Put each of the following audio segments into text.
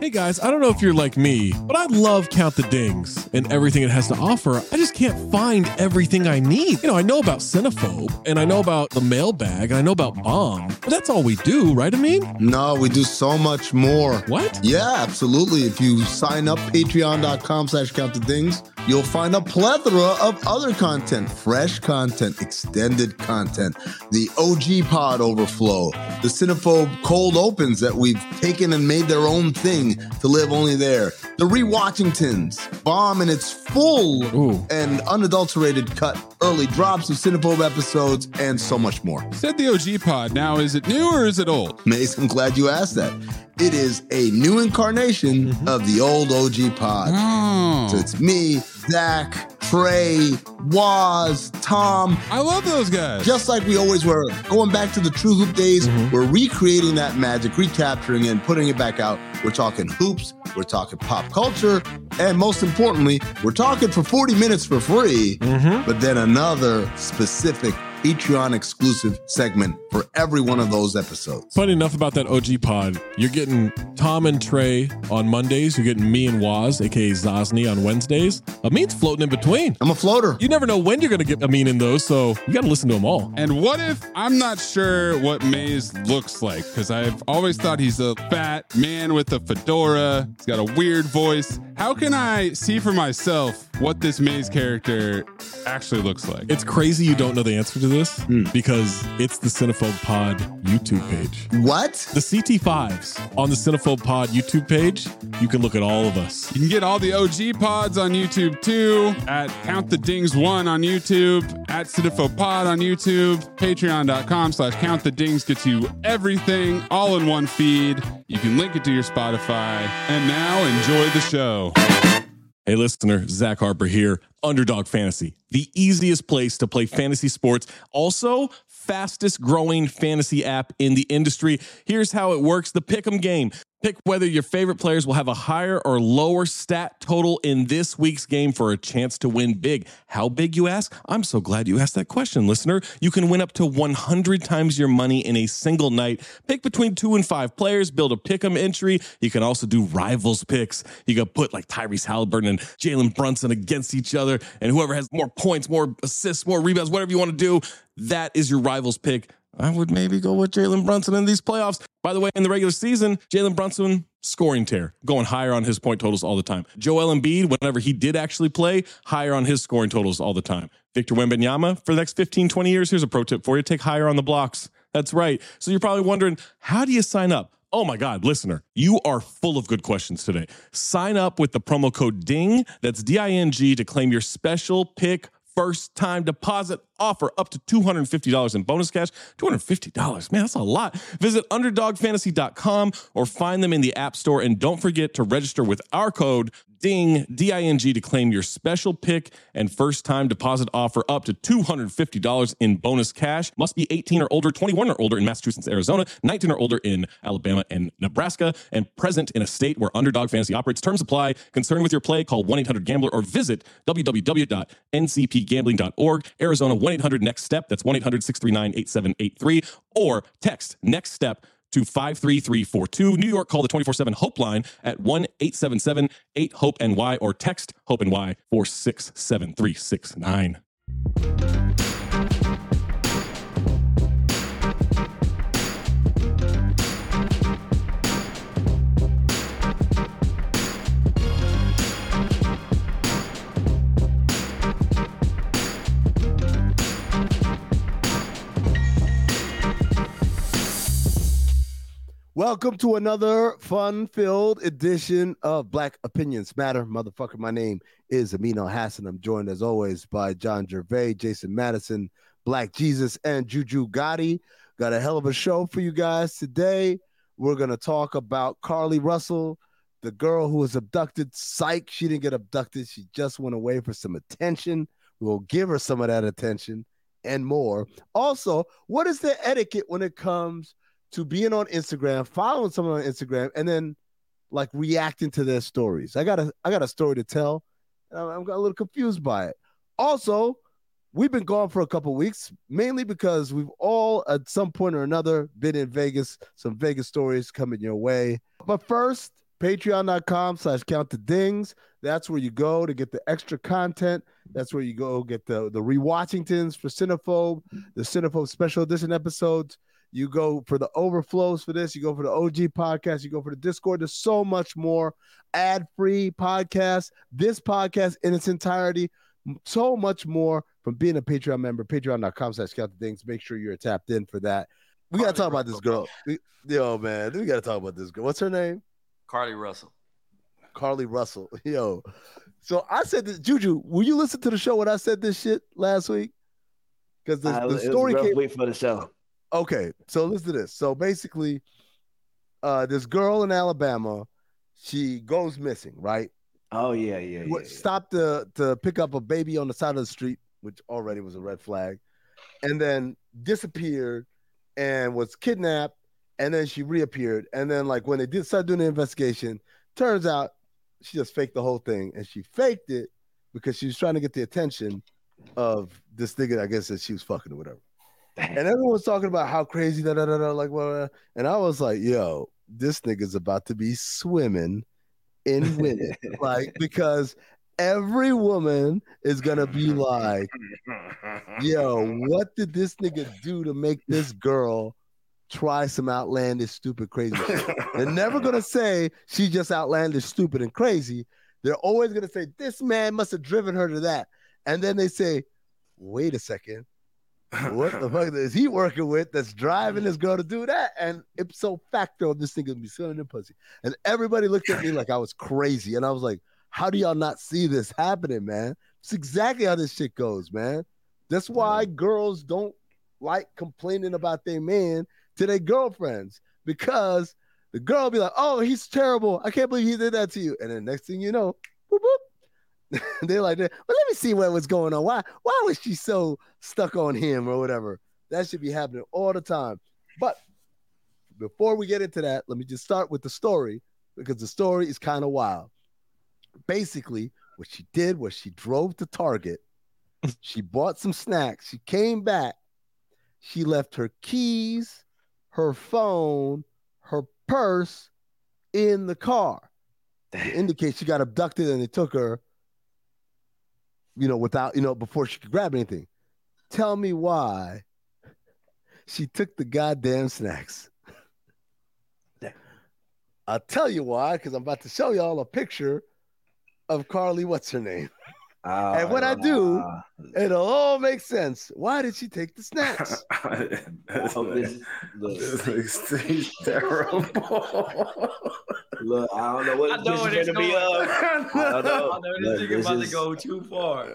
Hey guys, I don't know if you're like me, but I love Count the Dings and everything it has to offer. I just can't find everything I need. I know about Cinephobe, and I know about the mailbag, and I know about Bomb, but that's all we do, right, Amin? No, we do so much more. What? Yeah, absolutely. If you sign up, patreon.com/countthedings, you'll find a plethora of other content, fresh content, extended content, the OG pod overflow, the Cinephobe cold opens that we've taken and made their own thing to live only there, the Rewatchingtons, Bomb in its full and unadulterated cut, early drops of Cinephobe episodes, and so much more. Said the OG pod. Now, is it new or is it old? Mace, I'm glad you asked that. It is a new incarnation of the old OG pod. Oh. So it's me, Zach, Trey, Waz, Tom. I love those guys. Just like we always were. Going back to the True Hoop days, we're recreating that magic, recapturing it, and putting it back out. We're talking hoops, we're talking pop culture, and most importantly, we're talking for 40 minutes for free, but then another specific Patreon exclusive segment for every one of those episodes. Funny enough about that OG pod, you're getting Tom and Trey on Mondays. You're getting me and Waz, aka Zosny, on Wednesdays. Amin's floating in between. I'm a floater. You never know when you're going to get Amin in those, so you got to listen to them all. And what if I'm not sure what Maze looks like? Because I've always thought he's a fat man with a fedora. He's got a weird voice. How can I see for myself what this Maze character actually looks like? It's crazy you don't know the answer to this because it's the Cinephobe Pod YouTube page. What? The CT5s on the Cinephobe Pod YouTube page, you can look at all of us. You can get all the OG pods on YouTube too, at Count the Dings 1 on YouTube, at Cinephobe Pod on YouTube, patreon.com/Count the Dings gets you everything all in one feed. You can link it to your Spotify. And now enjoy the show. Hey listener, Zach Harper here, Underdog Fantasy, the easiest place to play fantasy sports. Also, fastest growing fantasy app in the industry. Here's how it works. The Pick'em game. Pick whether your favorite players will have a higher or lower stat total in this week's game for a chance to win big. How big, you ask? I'm so glad you asked that question, listener. You can win up to 100 times your money in a single night. Pick between 2 and 5 players, build a pick'em entry. You can also do rivals picks. You can put like Tyrese Halliburton and Jalen Brunson against each other, and whoever has more points, more assists, more rebounds, whatever you want to do, that is your rivals pick. I would maybe go with Jalen Brunson in these playoffs. By the way, in the regular season, Jalen Brunson, scoring tear, going higher on his point totals all the time. Joel Embiid, whenever he did actually play, higher on his scoring totals all the time. Victor Wembanyama, for the next 15, 20 years, here's a pro tip for you. Take higher on the blocks. That's right. So you're probably wondering, how do you sign up? Oh my God, listener, you are full of good questions today. Sign up with the promo code DING, that's D-I-N-G, to claim your special pick first time deposit offer up to $250 in bonus cash. $250, man, that's a lot. Visit underdogfantasy.com or find them in the App Store. And don't forget to register with our code DING, D-I-N-G, to claim your special pick and first time deposit offer up to $250 in bonus cash. Must be 18 or older, 21 or older in Massachusetts, Arizona, 19 or older in Alabama and Nebraska, and present in a state where Underdog Fantasy operates. Terms apply. Concerned with your play, call 1-800-GAMBLER or visit www.ncpgambling.org. Arizona, 1-800-NEXT-STEP. That's 1-800-639-8783. Or text NEXT STEP to 53342. New York, call the 24/7 Hope line at 1-877-8-HOPE-NY or text HOPE-NY 467-369. Welcome to another fun-filled edition of Black Opinions Matter. Motherfucker, my name is Amin Elhassan. I'm joined, as always, by John Gervais, Jason Madison, Black Jesus, and Juju Gotti. Got a hell of a show for you guys today. We're going to talk about Carly Russell, the girl who was abducted. Psych, she didn't get abducted. She just went away for some attention. We'll give her some of that attention and more. Also, what is the etiquette when it comes to being on Instagram, following someone on Instagram, and then like reacting to their stories? I got a story to tell. I'm a little confused by it. Also, we've been gone for a couple weeks, mainly because we've all at some point or another been in Vegas. Some Vegas stories coming your way. But first, Patreon.com/countthedings. That's where you go to get the extra content. That's where you go get the rewatchingtons for Cinephobe, the Cinephobe special edition episodes. You go for the overflows for this. You go for the OG podcast. You go for the Discord. There's so much more. Ad-free podcast. This podcast in its entirety. So much more from being a Patreon member. Patreon.com/countthedings. Make sure you're tapped in for that. We got to talk about this girl. Yo, man. We got to talk about this girl. What's her name? Carly Russell. Carly Russell. Yo. So I said this, Juju, will you listen to the show when I said this shit last week? Because the story came. Wait for the show. Okay, so listen to this. So basically, this girl in Alabama, she goes missing, right? Oh yeah. Stopped to pick up a baby on the side of the street, which already was a red flag, and then disappeared and was kidnapped, and then she reappeared. And then like when they did start doing the investigation, turns out she just faked the whole thing, and she faked it because she was trying to get the attention of this nigga, I guess, that she was fucking or whatever. And everyone was talking about how crazy like well, and I was like, yo, this nigga's about to be swimming in women, like, because every woman is gonna be like, yo, what did this nigga do to make this girl try some outlandish, stupid, crazy shit? They're never gonna say she's just outlandish, stupid, and crazy. They're always gonna say this man must have driven her to that, and then they say, wait a second. What the fuck is he working with that's driving this girl to do that? And ipso facto, this thing gonna be selling their pussy. And everybody looked at me like I was crazy. And I was like, how do y'all not see this happening, man? It's exactly how this shit goes, man. That's why girls don't like complaining about their man to their girlfriends, because the girl will be like, oh, he's terrible. I can't believe he did that to you. And then next thing you know, boop, boop. They're like, well, let me see what was going on. Why was she so stuck on him or whatever? That should be happening all the time. But before we get into that, let me just start with the story, because the story is kind of wild. Basically, what she did was she drove to Target. She bought some snacks. She came back. She left her keys, her phone, her purse in the car. To indicate she got abducted and they took her, without, before she could grab anything. Tell me why she took the goddamn snacks. I'll tell you why, because I'm about to show y'all a picture of Carly, what's her name? And when I do, it'll all make sense. Why did she take the snacks? This terrible. Look, I don't know what this is going to be of. I don't know. This nigga about to go too far.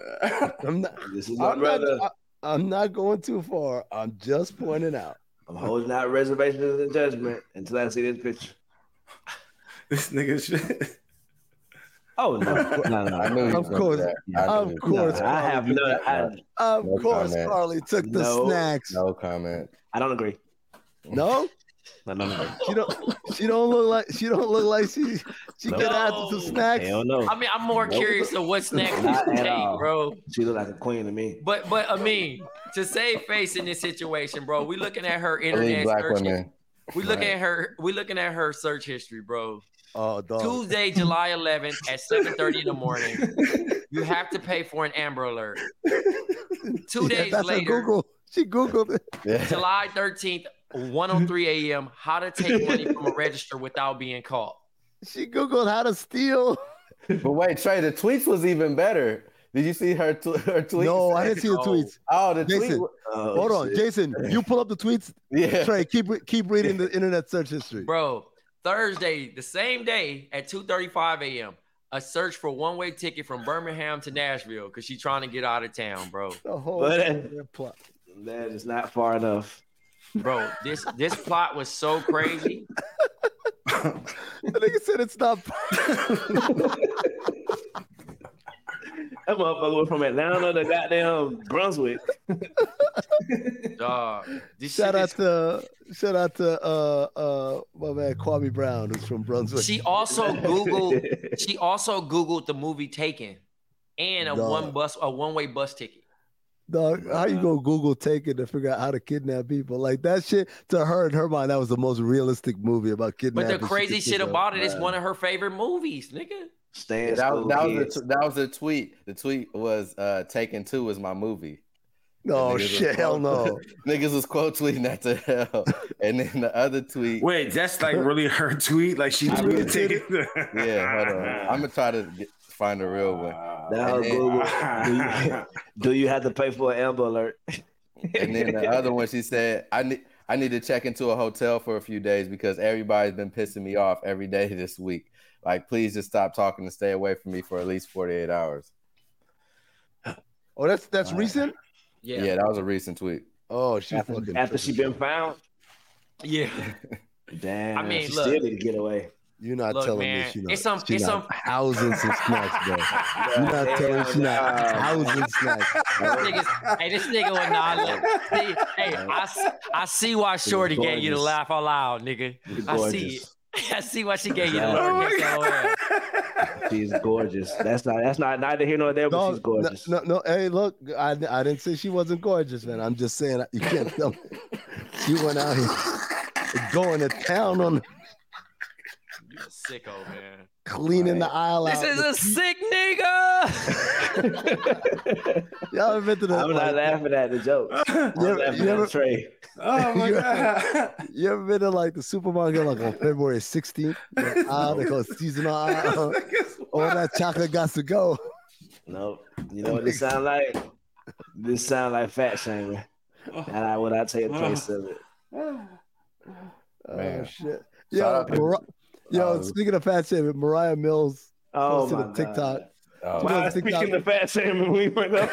I'm not going too far. I'm just pointing out. I'm holding out reservations and judgment until I see this picture. This nigga shit. Oh no! I knew. Of course, I have no. Of course, Carly took the snacks. No comment. I don't agree. No. I don't agree. She don't look like she get after some snacks. Hell no. I mean, I'm more curious of what snacks you take, bro. She look like a queen to me. But I mean, to save face in this situation, bro, we looking at her internet search. We looking at her search history, bro. Oh, dog. Tuesday, July 11th at 7:30 in the morning. You have to pay for an Amber Alert. 2 days later, she Googled it. Yeah. July 13th, 1:03 a.m. How to take money from a register without being caught. She Googled how to steal. But wait, Trey, the tweets was even better. Did you see her tweets? No, I didn't see the tweets. Oh, the Jason, tweet. hold on, Jason. You pull up the tweets. Yeah. Trey, keep reading the internet search history. Bro, Thursday, the same day at 2:35 a.m., a search for one-way ticket from Birmingham to Nashville because she's trying to get out of town, bro. The whole plot. That is not far enough. Bro, this plot was so crazy. The nigga said it's not. That motherfucker went from Atlanta to goddamn Brunswick. Dog. Shout out to my man Kwame Brown, who's from Brunswick. She also Googled the movie Taken and a one-way bus ticket. Dog, how you go Google Taken to figure out how to kidnap people? Like that shit, to her, in her mind, that was the most realistic movie about kidnapping. But the crazy shit about it is one of her favorite movies, nigga. That was a tweet. The tweet was Taken 2 was my movie. No shit, hell no. Niggas was quote tweeting that to hell. And then the other tweet. Wait, that's like really her tweet? Like she tweeted Taken? Yeah, hold on. I'm going to try to find a real one. Now Google, do you have to pay for an Amber Alert? And then the other one, she said, I need to check into a hotel for a few days because everybody's been pissing me off every day this week. Like, please just stop talking and stay away from me for at least 48 hours. Oh, that's recent? Yeah, that was a recent tweet. Oh, she after she been found? Yeah. Damn. I mean, she look, still need to get away. You're not telling me she not. It's some housing some snacks, bro. You're not telling me she not housing snacks. This nigga would not look. Hey, I see why Shorty gave you to laugh out loud, nigga. I see it. I see why she gave you the look. She's gorgeous. That's not neither here nor there, but she's gorgeous. No. Hey, look, I didn't say she wasn't gorgeous, man. I'm just saying you can't tell me. She went out here going to town on. You're a sicko, man. Cleaning the aisle out. This is a sick nigga. Y'all ever been to the? I'm not laughing at the joke. You ever Trey? Oh my god! You ever been to like the supermarket like on February 16th? They call it seasonal aisle. All that chocolate got to go. No, you know what this sound like? This sound like fat shaming, and I would not take a taste of it. Man. Shit! Speaking of fat shaming, Mariah Mills posted a TikTok. Speaking of fat shaming, we went up.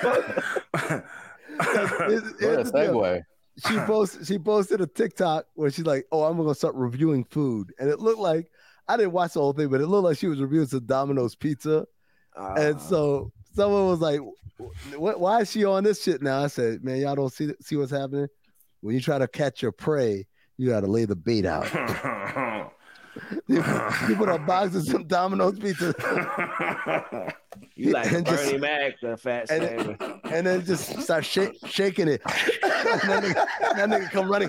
What a segue. She posted a TikTok where she's like, "Oh, I'm gonna start reviewing food," and it looked like I didn't watch the whole thing, but it looked like she was reviewing some Domino's pizza, and so someone was like, "Why is she on this shit now?" I said, "Man, y'all don't see what's happening. When you try to catch your prey, you got to lay the bait out." You put a box of some Domino's pizza. You like Bernie Mac, the fat shamer. And then just start shaking it. that nigga come running.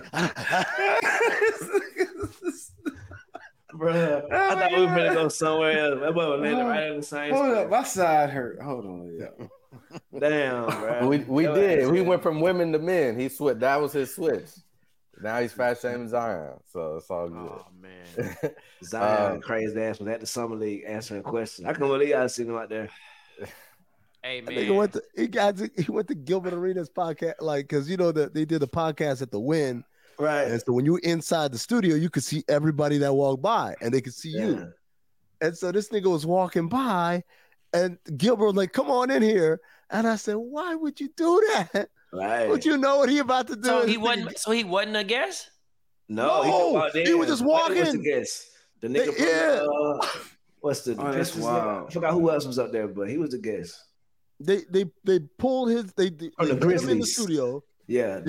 Bro, I thought we were going to go somewhere else. That boy was landing right in the same Hold spot. up, my side hurt. Hold on. Yeah. Damn, bro. We did. We went from women to men. He switched. That was his switch. Now he's fat shaming Zion, so it's all good. Oh man, Zion crazy ass was at the summer league answering questions. I can't believe y'all seen him out there. Hey man, he went to Gilbert Arenas podcast, like because you know that they did the podcast at the Wynn, right? And so when you inside the studio, you could see everybody that walked by, and they could see you. And so this nigga was walking by, and Gilbert was like, "Come on in here," and I said, "Why would you do that?" Right. Would you know what he about to do? So he wasn't a guest? No, he was just walking. Was the guest. The nigga from what's the that's wild. I forgot who else was up there, but he was the guest. They pulled his they the put him in the studio. Yeah.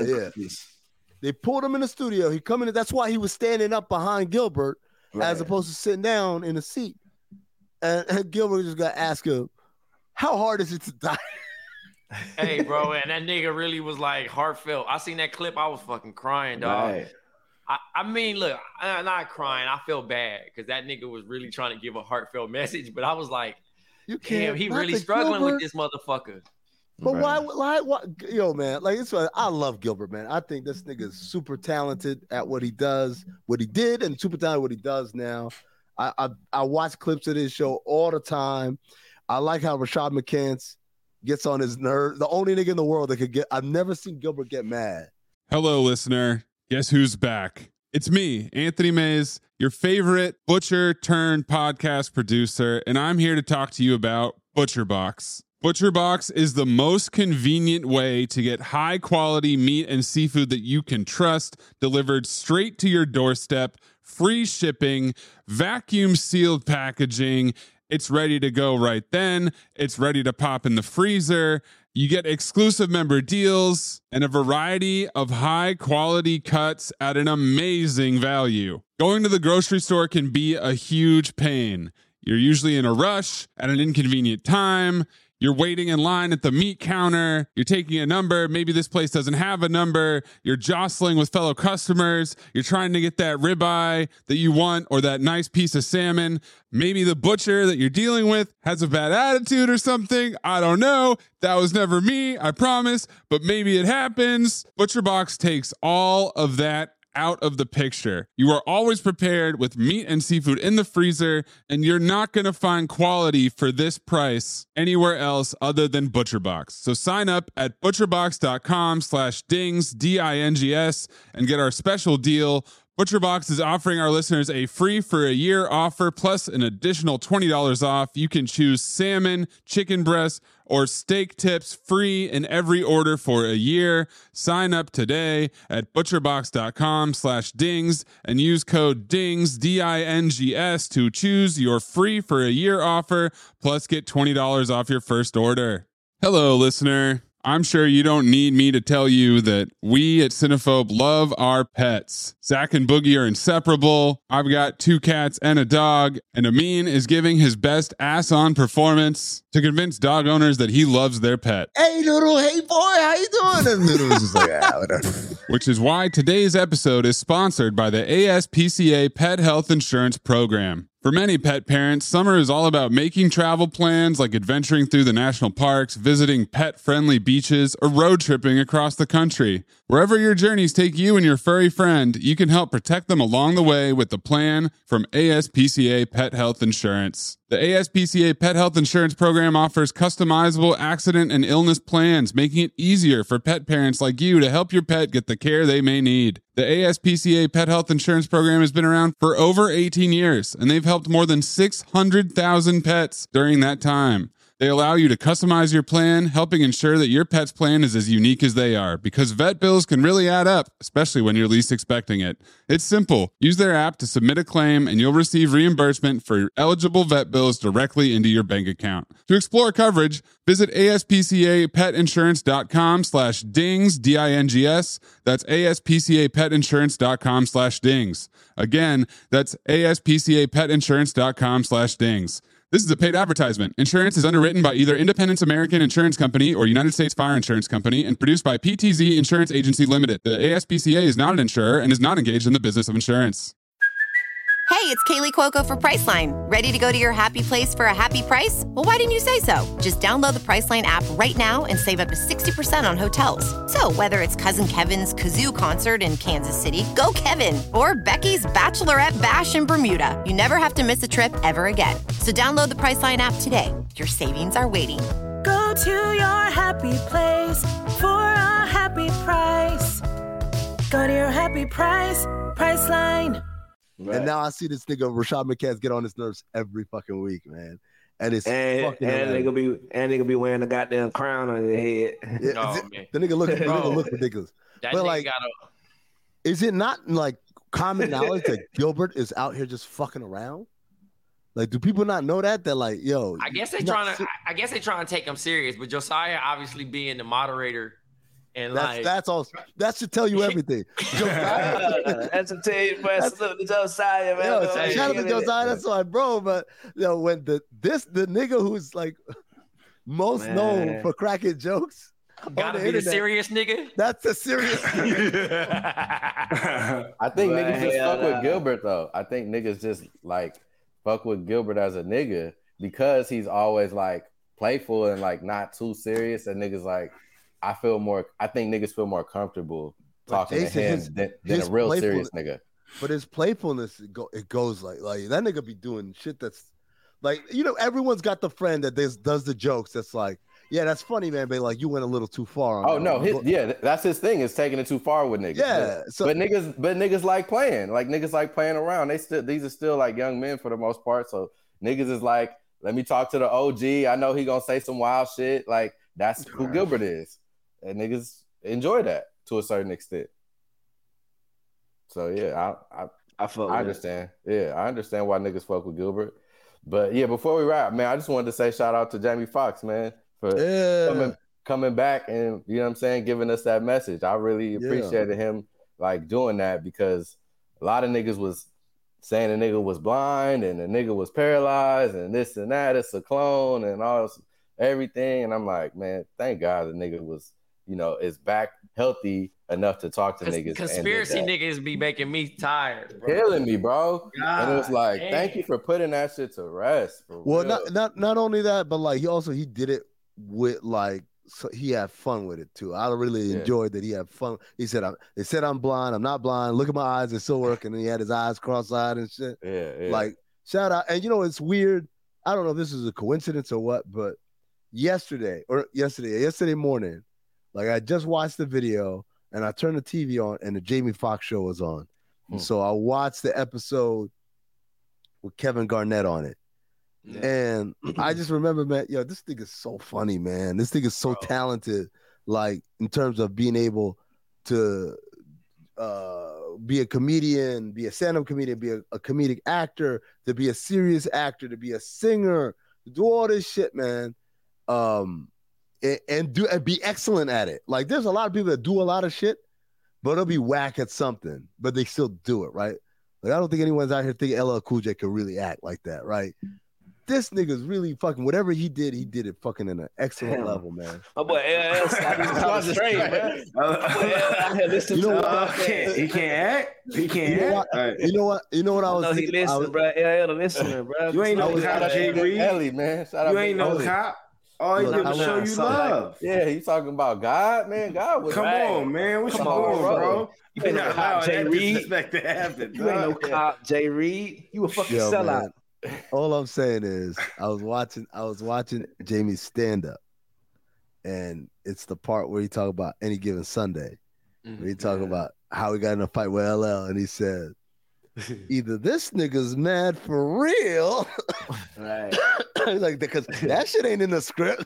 They pulled him in the studio. He come in. That's why he was standing up behind Gilbert as opposed to sitting down in a seat. And Gilbert just got to ask him, how hard is it to die? Hey, bro, and that nigga really was like heartfelt. I seen that clip. I was fucking crying, dog. Right. I mean, look, I'm not crying. I feel bad because that nigga was really trying to give a heartfelt message. But I was like, damn, he really struggling with this motherfucker. But why? Yo, man, like I love Gilbert, man. I think this nigga is super talented at what he does, what he did, and super talented at what he does now. I watch clips of this show all the time. I like how Rashad McCants gets on his nerve. The only nigga in the world that could get. I've never seen Gilbert get mad. Hello, listener. Guess who's back? It's me, Anthony Mays, your favorite butcher turned podcast producer, and I'm here to talk to you about ButcherBox. ButcherBox is the most convenient way to get high quality meat and seafood that you can trust delivered straight to your doorstep, free shipping, vacuum sealed packaging. It's ready to go right then. It's ready to pop in the freezer. You get exclusive member deals and a variety of high quality cuts at an amazing value. Going to the grocery store can be a huge pain. You're usually in a rush at an inconvenient time. You're waiting in line at the meat counter. You're taking a number. Maybe this place doesn't have a number. You're jostling with fellow customers. You're trying to get that ribeye that you want or that nice piece of salmon. Maybe the butcher that you're dealing with has a bad attitude or something. I don't know. That was never me, I promise, but maybe it happens. ButcherBox takes all of that out of the picture. You are always prepared with meat and seafood in the freezer, and you're not going to find quality for this price anywhere else other than ButcherBox. So sign up at butcherbox.com/dings, D-I-N-G-S, and get our special deal. ButcherBox is offering our listeners a free for a year offer plus an additional $20 off. You can choose salmon, chicken breast, or steak tips free in every order for a year. Sign up today at butcherbox.com/dings and use code DINGS, D-I-N-G-S, to choose your free for a year offer plus get $20 off your first order. Hello, listener. I'm sure you don't need me to tell you that we at Cinephobe love our pets. Zach and Boogie are inseparable. I've got 2 cats and a dog, and Amin is giving his best ass-on performance to convince dog owners that he loves their pet. Hey, Noodle. Hey, boy. How you doing? And Noodle was just like, whatever. Which is why today's episode is sponsored by the ASPCA Pet Health Insurance Program. For many pet parents, summer is all about making travel plans like adventuring through the national parks, visiting pet-friendly beaches, or road tripping across the country. Wherever your journeys take you and your furry friend, you can help protect them along the way with the plan from ASPCA Pet Health Insurance. The ASPCA Pet Health Insurance Program offers customizable accident and illness plans, making it easier for pet parents like you to help your pet get the care they may need. The ASPCA Pet Health Insurance Program has been around for over 18 years, and they've helped more than 600,000 pets during that time. They allow you to customize your plan, helping ensure that your pet's plan is as unique as they are, because vet bills can really add up, especially when you're least expecting it. It's simple. Use their app to submit a claim, and you'll receive reimbursement for eligible vet bills directly into your bank account. To explore coverage, visit aspcapetinsurance.com/dings, D-I-N-G-S. That's aspcapetinsurance.com/dings. Again, that's aspcapetinsurance.com/dings. This is a paid advertisement. Insurance is underwritten by either Independence American Insurance Company or United States Fire Insurance Company and produced by PTZ Insurance Agency Limited. The ASPCA is not an insurer and is not engaged in the business of insurance. Hey, it's Kaylee Cuoco for Priceline. Ready to go to your happy place for a happy price? Well, why didn't you say so? Just download the Priceline app right now and save up to 60% on hotels. So whether it's Cousin Kevin's Kazoo Concert in Kansas City, go Kevin, or Becky's Bachelorette Bash in Bermuda, you never have to miss a trip ever again. So download the Priceline app today. Your savings are waiting. Go to your happy place for a happy price. Go to your happy price, Priceline. Right. And now I see this nigga Rashad McCants get on his nerves every fucking week, man. And it's fucking they gonna be wearing a goddamn crown on their head. Yeah, Oh, the nigga look ridiculous. That but nigga like, is it not like common knowledge that Gilbert is out here just fucking around? Like, do people not know that? That like, yo, I guess they trying to take him serious, but Josiah obviously being the moderator. And that's all. That should tell you everything. That's a tell you, salute to Josiah, man. Yo, shout out to Josiah. That's why, bro. But when the nigga who's like most known for cracking jokes, gotta be the serious nigga. That's a serious. I think niggas just fuck with Gilbert though. I think niggas just like fuck with Gilbert as a nigga because he's always like playful and like not too serious. And niggas like. I think niggas feel more comfortable talking to him than a real serious nigga. But his playfulness, it goes like that nigga be doing shit that's like, everyone's got the friend that does the jokes that's like, yeah, that's funny, man, but like you went a little too far. That's his thing, is taking it too far with niggas. Yeah. But niggas like playing. Like niggas like playing around. These are still like young men for the most part. So niggas is like, let me talk to the OG. I know he gonna say some wild shit. Like that's who Gilbert is. And niggas enjoy that to a certain extent. So yeah, I understand. Yeah, I understand why niggas fuck with Gilbert. But yeah, before we wrap, man, I just wanted to say shout out to Jamie Foxx, man, for coming back and giving us that message. I really appreciated him like doing that because a lot of niggas was saying the nigga was blind and the nigga was paralyzed and this and that, it's a clone and all this. everything. And I'm like, man, thank God the nigga was, is back healthy enough to talk to niggas. Conspiracy niggas be making me tired, bro. Killing me, bro. God, and it was like, thank you for putting that shit to rest. Well, not only that, but like he did it with like, so he had fun with it too. I really enjoyed that he had fun. He said, "They said I'm blind. I'm not blind. Look at my eyes; they're still working." And he had his eyes cross-eyed and shit. Yeah. Like shout out. And it's weird. I don't know if this is a coincidence or what, but yesterday morning, like I just watched the video and I turned the TV on and the Jamie Foxx show was on. And so I watched the episode with Kevin Garnett on it. Yeah. And I just remember, man, this thing is so funny, man. This thing is so talented, like in terms of being able to be a comedian, be a stand-up comedian, be a comedic actor, to be a serious actor, to be a singer, to do all this shit, man. And be excellent at it. Like there's a lot of people that do a lot of shit, but they'll be whack at something, but they still do it, right? Like I don't think anyone's out here thinking LL Cool J could really act like that, right? This nigga's really fucking whatever he did it fucking in an excellent level, man. My boy LL straight, man. He can't act. He can't act. You know what I was thinking? He listen, bro. LL the listener, bro. You ain't no cop, Jay Reed. Ellie, man. You ain't no cop. All he did was show you love. Yeah, he's talking about God, man. God was Come on, man. What you doing, bro? You ain't no cop, Jay Reed. Disrespect to happen. You ain't no cop, Jay Reed. You a fucking sellout. All I'm saying is I was watching Jamie's stand-up, and it's the part where he talk about any given Sunday. Where he talk about how he got in a fight with LL, and he said, either this nigga's mad for real, right? Like because that shit ain't in the script.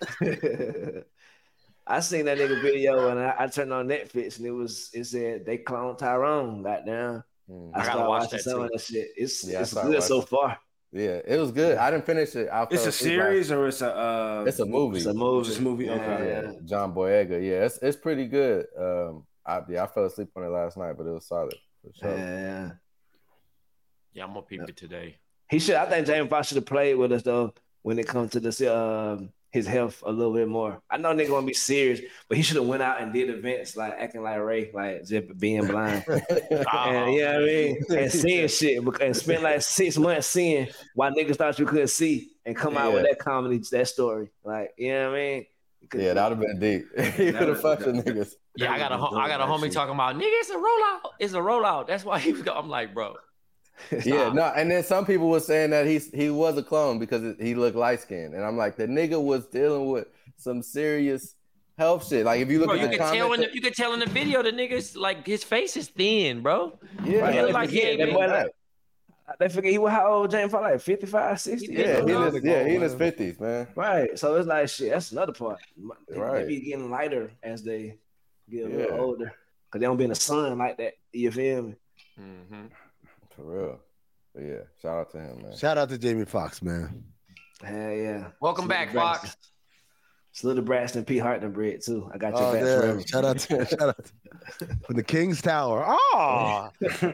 I seen that nigga video and I turned on Netflix and it said they cloned Tyrone. Goddamn. I gotta watch that some of that shit. It's good so far. Yeah, it was good. I didn't finish it. It's a series or it's a it's a movie. It's a movie. It's a movie. Okay. Yeah. John Boyega. Yeah, it's pretty good. I fell asleep on it last night, but it was solid for sure. Yeah, I'm gonna peep it today. He should. I think Jamie Foxx should have played with us though when it comes to this his health a little bit more. I know nigga gonna be serious, but he should have went out and did events like acting like Ray, like just being blind. And you know what I mean? And seeing shit and spend like 6 months seeing why niggas thought you couldn't see and come out with that comedy, that story. Like, you know what I mean? Yeah, that would have been deep. He could have fucked with niggas. Yeah, I got a homie talking about, nigga, it's a rollout. It's a rollout. That's why he was I'm like, bro. Yeah, no, and then some people were saying that he was a clone because he looked light skinned, and I'm like, the nigga was dealing with some serious health shit. Like if you look at the comments, you could tell in the video the nigga's like his face is thin, bro. Yeah, right. Like they forget he was how old, James? Like 55, 60. Yeah, he in his 50s, man. Right, so it's like shit. That's another part. Right, they be getting lighter as they get a little older because they don't be in the sun like that. You feel me? Mm-hmm. For real. But yeah, shout out to him, man. Shout out to Jamie Foxx, man. Hell yeah. Welcome back, Fox. Salute to Braxton P. Hartness bread too. I got your back forever. Shout out from the King's Tower. Oh,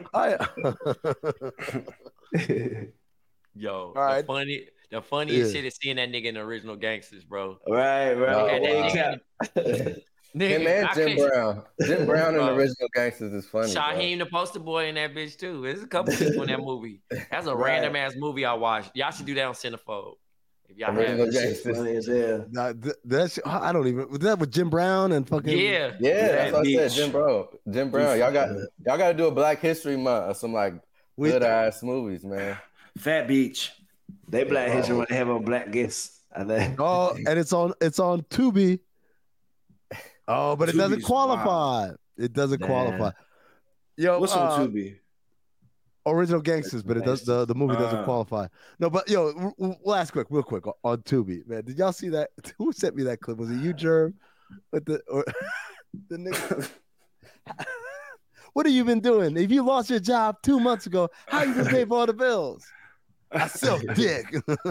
yo, right. The funniest shit is seeing that nigga in the Original Gangsters, bro. Right. Him and Jim Brown. Jim Brown in the Original Gangsters is funny. Shaheem, the poster boy in that bitch too. There's a couple people in that movie. That's a random ass movie I watched. Y'all should do that on Centerfold. If y'all have it. That's I don't even. Was that with Jim Brown and fucking? Yeah. That's what I said. Jim Brown. Y'all got to do a Black History Month or some like good ass movies, man. Fat Beach. They Black History when they have a black guest. I think. Oh, and it's on Tubi. Oh, but it doesn't qualify. Wow. It doesn't qualify. Yo, what's on Tubi? Original Gangsters, but it does the movie doesn't qualify. No, but yo, real quick on Tubi, man. Did y'all see that? Who sent me that clip? Was it you, Jerm? With the nigga? What have you been doing? If you lost your job 2 months ago, how you been paying for all the bills? I sell dick.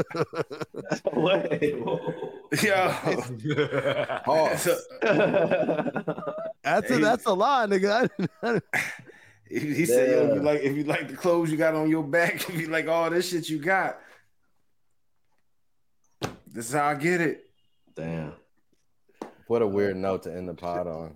That's a lie, nigga. He said, "Yo, if you like the clothes you got on your back, if you like all this shit you got, this is how I get it." Damn. What a weird note to end the pod on.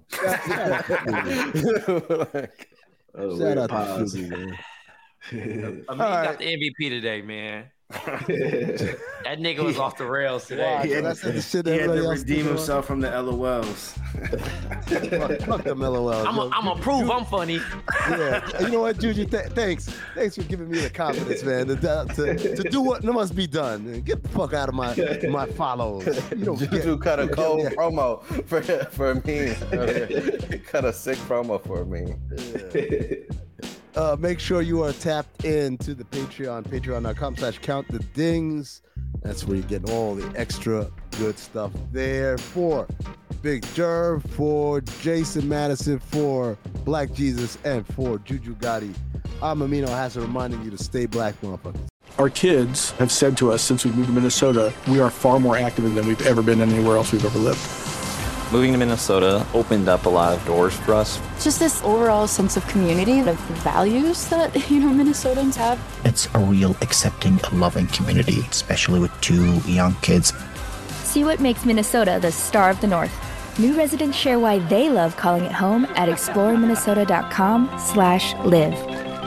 Shout out to Susie, man. I mean, he got the MVP today, man. That nigga was off the rails today. He had to redeem himself from the LOLs. Fuck them LOLs. I'm gonna prove I'm funny. Yeah. You know what, Juju? Thanks for giving me the confidence, man, to do what must be done. Get the fuck out of my follows. Juju cut a cold promo for me. Cut a sick promo for me. Make sure you are tapped into the Patreon, patreon.com/countthedings. That's where you get all the extra good stuff there for Big Jerv, for Jason Madison, for Black Jesus, and for Juju Gotti. I'm Amino Hassan reminding you to stay black, motherfuckers. Our kids have said to us since we moved to Minnesota, we are far more active than we've ever been anywhere else we've ever lived. Moving to Minnesota opened up a lot of doors for us. Just this overall sense of community, of values that, Minnesotans have. It's a real accepting, loving community, especially with 2 young kids. See what makes Minnesota the star of the North. New residents share why they love calling it home at exploreminnesota.com/live.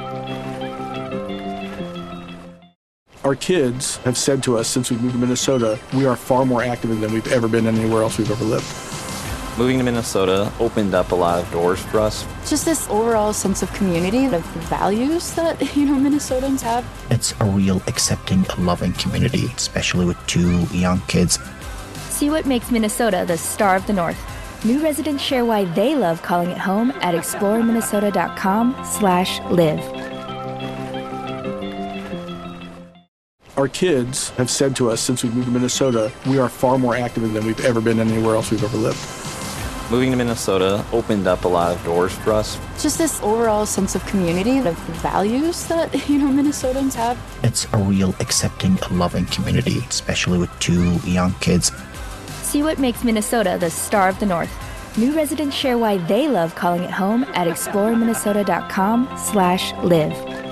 Our kids have said to us since we moved to Minnesota, we are far more active than we've ever been anywhere else we've ever lived. Moving to Minnesota opened up a lot of doors for us. Just this overall sense of community, of values that, Minnesotans have. It's a real accepting, loving community, especially with 2 young kids. See what makes Minnesota the star of the North. New residents share why they love calling it home at exploreminnesota.com/live. Our kids have said to us since we moved to Minnesota, we are far more active than we've ever been anywhere else we've ever lived. Moving to Minnesota opened up a lot of doors for us. Just this overall sense of community, of values that, Minnesotans have. It's a real accepting, loving community, especially with 2 young kids. See what makes Minnesota the star of the North. New residents share why they love calling it home at exploreminnesota.com/live.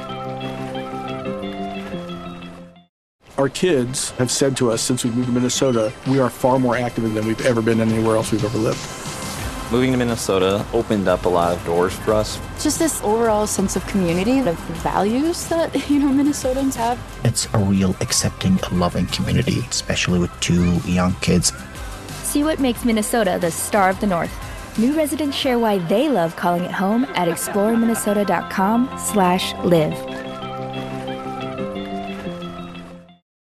Our kids have said to us since we moved to Minnesota, we are far more active than we've ever been anywhere else we've ever lived. Moving to Minnesota opened up a lot of doors for us. Just this overall sense of community, of values that, Minnesotans have. It's a real accepting, loving community, especially with 2 young kids. See what makes Minnesota the star of the North. New residents share why they love calling it home at exploreminnesota.com/live.